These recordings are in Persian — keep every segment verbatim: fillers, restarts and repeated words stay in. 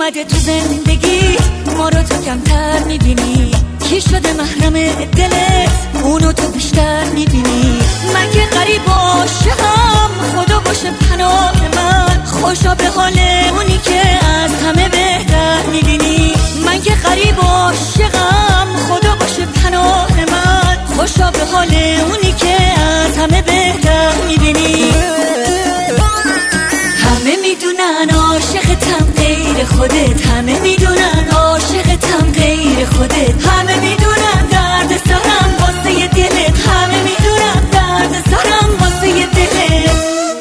اومده تو زندگی ما رو تو کمتر میبینی، کی شده محرم دلت اونو تو بیشتر میبینی. من که غریب عاشقم خدا باشه پناه من، خوشا به حال اونی که از همه بهتر میبینی. من که غریب عاشقم خدا باشه پناه من، خوشا به حال اونی که از همه بهتر میبینی. همه میدونن عاشقتم غیر خودت، همه میدونن عاشقتم غیر خودت، همه میدونن درد سرم واسه دلت، همه میدونن درد سرم واسه دلت.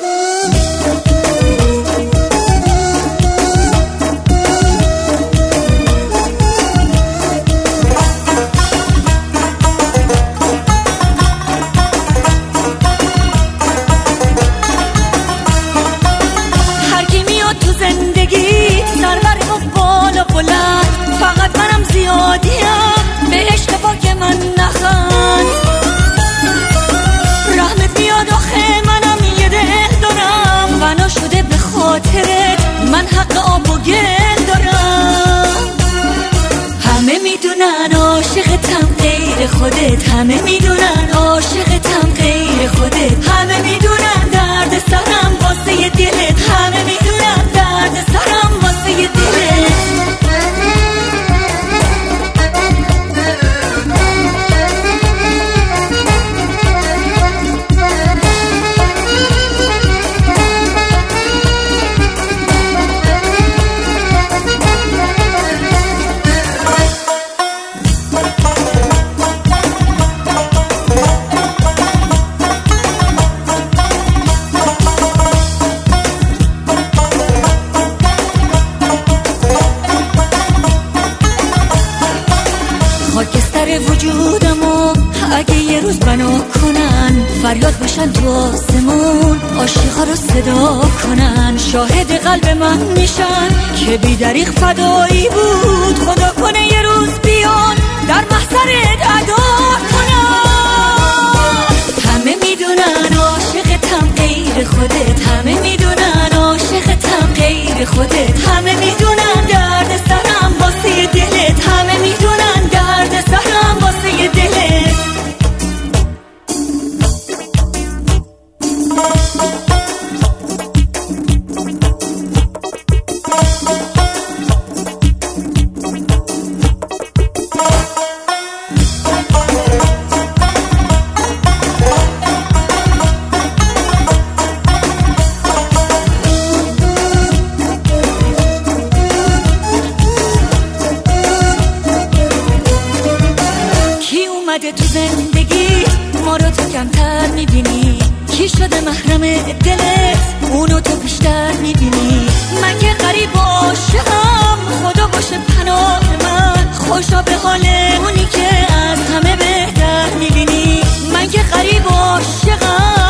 هر کی میاد تو زندگی سرور و بالا بلند، فقط منم زیادیم به عشق پاک من نخند. رحمت بیاد آخه منم یه دل دارم، بنا شده به خاطرت من حق آب و گل دارم. همه میدونن عاشقتم غیر خودت، همه میدونن عاشقتم غیر خودت، همه میدونن درد سرم واسه دلت، همه میدونن درد سرم واسه دلت. خاکستر وجودمو اگه یه روز بنا کنن، فریاد باشن تو آسمون عاشقا رو صدا کنن، شاهد قلب من میشن که بی دریغ فدایی بود. خدا کنه یه روز بیان در محضرت ادا کنن. همه میدونن عاشقتم غیر خودت، همه میدونن عاشقتم غیر خودت، همه میدونن درد سرم واسه دلت، همه میدونن درد سرم واسه دلت. تو زندگی ما رو تو کمتر میبینی، کی شده محرم دلت اونو تو بیشتر میبینی. من که غریب عاشقم خدا باشه پناه من، خوشا به حال اونی که از همه بهتر میبینی. من که غریب عاشقم